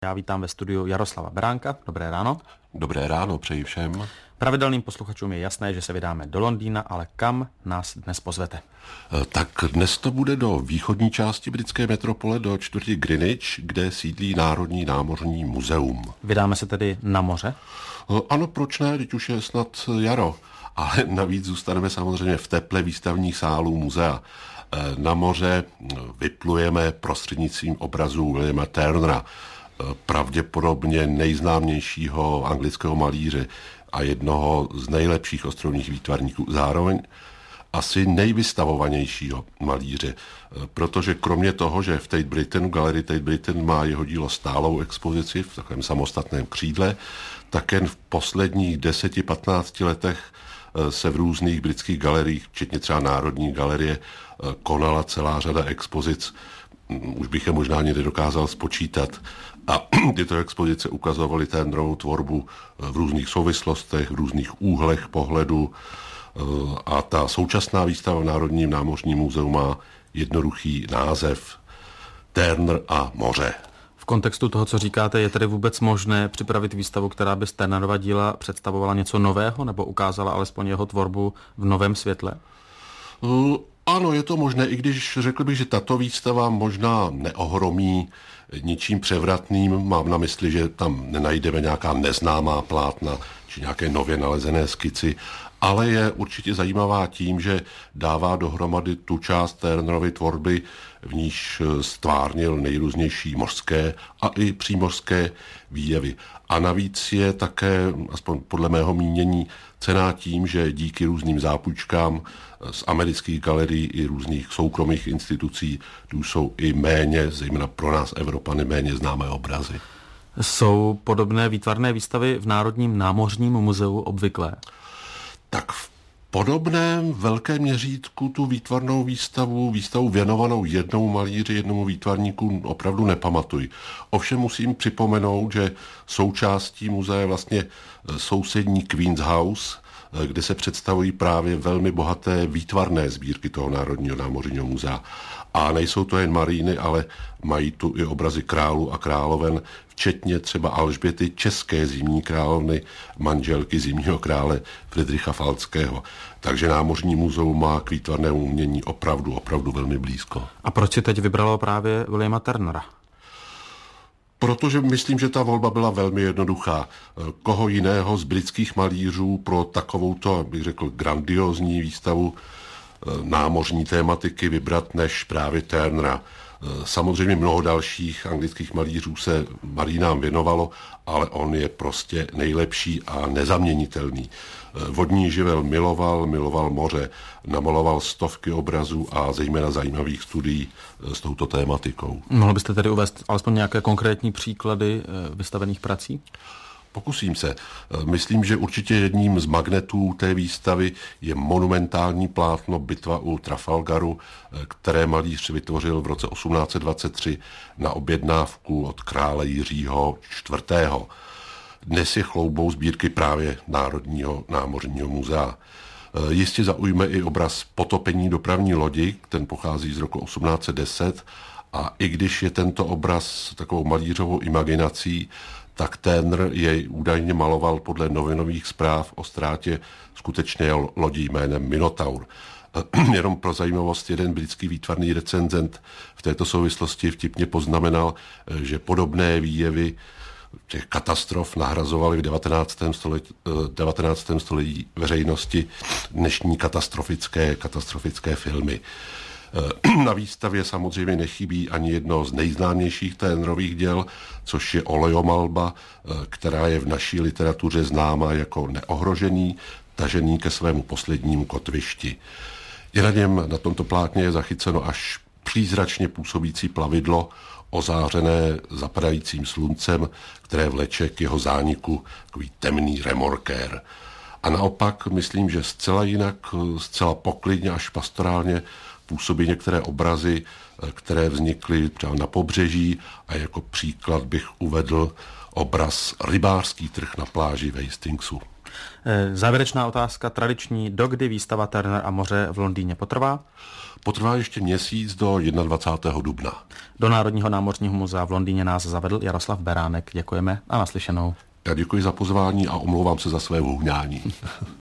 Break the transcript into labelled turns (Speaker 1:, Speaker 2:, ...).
Speaker 1: Já vítám ve studiu Jaroslava Beránka. Dobré ráno.
Speaker 2: Dobré ráno, přeji všem.
Speaker 1: Pravidelným posluchačům je jasné, že se vydáme do Londýna, ale kam nás dnes pozvete?
Speaker 2: Tak dnes to bude do východní části britské metropole, do čtvrti Greenwich, kde sídlí Národní námořní muzeum.
Speaker 1: Vydáme se tedy na moře?
Speaker 2: Ano, proč ne, teď už je snad jaro. Ale navíc zůstaneme samozřejmě v teple výstavních sálů muzea. Na moře vyplujeme prostřednictvím obrazů Williama Turnera, pravděpodobně nejznámějšího anglického malíře a jednoho z nejlepších ostrovních výtvarníků. Zároveň asi nejvystavovanějšího malíře, protože kromě toho, že v Tate Britain, Galerie Tate Britain má jeho dílo stálou expozici v takovém samostatném křídle, tak jen v posledních 10-15 letech se v různých britských galeriích, včetně třeba Národní galerie, konala celá řada expozic. Už bych je možná ani nedokázal spočítat. A tyto expozice ukazovaly Turnerovu tvorbu v různých souvislostech, v různých úhlech pohledu. A ta současná výstava v Národním námořním muzeu má jednoduchý název Turner a moře.
Speaker 1: V kontextu toho, co říkáte, je tedy vůbec možné připravit výstavu, která by z Turnerova díla představovala něco nového nebo ukázala alespoň jeho tvorbu v novém světle?
Speaker 2: Ano, je to možné, i když řekl bych, že tato výstava možná neohromí ničím převratným. Mám na mysli, že tam nenajdeme nějaká neznámá plátna či nějaké nově nalezené skici, ale je určitě zajímavá tím, že dává dohromady tu část Turnerovy tvorby, v níž stvárnil nejrůznější mořské a i přímořské výjevy. A navíc je také, aspoň podle mého mínění, cenná tím, že díky různým zápůjčkám z amerických galerií i různých soukromých institucí tu jsou i méně, zejména pro nás Evropany, méně známé obrazy.
Speaker 1: Jsou podobné výtvarné výstavy v Národním námořním muzeu obvyklé?
Speaker 2: Tak v podobném velkém měřítku tu výtvarnou výstavu věnovanou jednomu malíři, jednomu výtvarníku opravdu nepamatuji. Ovšem musím připomenout, že součástí muzea je vlastně sousední Queen's House, kde se představují právě velmi bohaté výtvarné sbírky toho Národního námořního muzea. A nejsou to jen maríny, ale mají tu i obrazy králů a královen, včetně třeba Alžběty, české zimní královny, manželky zimního krále Fridricha Falckého. Takže Námořní muzeum má k výtvarnému umění opravdu velmi blízko.
Speaker 1: A proč si teď vybralo právě Williama Turnera?
Speaker 2: Protože myslím, že ta volba byla velmi jednoduchá. Koho jiného z britských malířů pro takovouto, bych řekl, grandiózní výstavu námořní tématiky vybrat než právě Turnera. Samozřejmě mnoho dalších anglických malířů se marínám věnovalo, ale on je prostě nejlepší a nezaměnitelný. Vodní živel miloval moře, namaloval stovky obrazů a zejména zajímavých studií s touto tématikou.
Speaker 1: Mohl byste tedy uvést alespoň nějaké konkrétní příklady vystavených prací?
Speaker 2: Pokusím se. Myslím, že určitě jedním z magnetů té výstavy je monumentální plátno Bitva u Trafalgaru, které malíř vytvořil v roce 1823 na objednávku od krále Jiřího IV. Dnes je chloubou sbírky právě Národního námořního muzea. Jistě zaujme i obraz Potopení dopravní lodi, ten pochází z roku 1810, a i když je tento obraz takovou malířovou imaginací, tak Turner jej údajně maloval podle novinových zpráv o ztrátě skutečné lodi jménem Minotaur. Jenom pro zajímavost, jeden britský výtvarný recenzent v této souvislosti vtipně poznamenal, že podobné výjevy těch katastrof nahrazovaly v 19. století veřejnosti dnešní katastrofické filmy. Na výstavě samozřejmě nechybí ani jedno z nejznámějších Turnerových děl, což je Olejomalba, která je v naší literatuře známá jako Neohrožený, tažený ke svému poslednímu kotvišti. Je na tomto plátně je zachyceno až přízračně působící plavidlo, ozářené zapadajícím sluncem, které vleče k jeho zániku takový temný remorkér. A naopak myslím, že zcela jinak, zcela poklidně až pastorálně působí některé obrazy, které vznikly třeba na pobřeží, a jako příklad bych uvedl obraz Rybářský trh na pláži v Hastingsu.
Speaker 1: Závěrečná otázka, tradiční, dokdy výstava Turner a moře v Londýně potrvá?
Speaker 2: Potrvá ještě měsíc do 21. dubna.
Speaker 1: Do Národního námořního muzea v Londýně nás zavedl Jaroslav Beránek. Děkujeme a naslyšenou.
Speaker 2: Já děkuji za pozvání a omlouvám se za své vounání.